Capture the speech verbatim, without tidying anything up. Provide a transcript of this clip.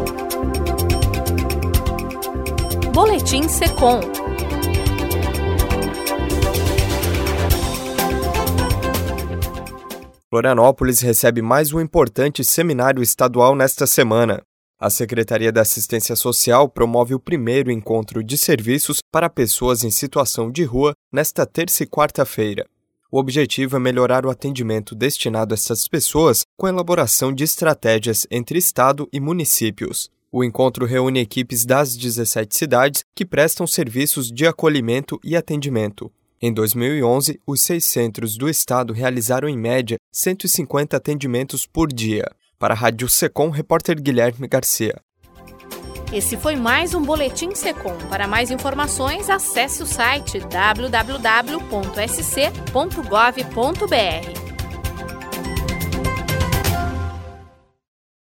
Boletim Secom. Florianópolis recebe mais um importante seminário estadual nesta semana. A Secretaria da Assistência Social promove o primeiro encontro de serviços para pessoas em situação de rua nesta terça e quarta-feira. O objetivo é melhorar o atendimento destinado a essas pessoas com a elaboração de estratégias entre Estado e municípios. O encontro reúne equipes das dezessete cidades que prestam serviços de acolhimento e atendimento. Em dois mil e onze, os seis centros do estado realizaram em média cento e cinquenta atendimentos por dia. Para a Rádio Secom, repórter Guilherme Garcia. Esse foi mais um Boletim Secom. Para mais informações, acesse o site w w w ponto s c ponto gov ponto b r.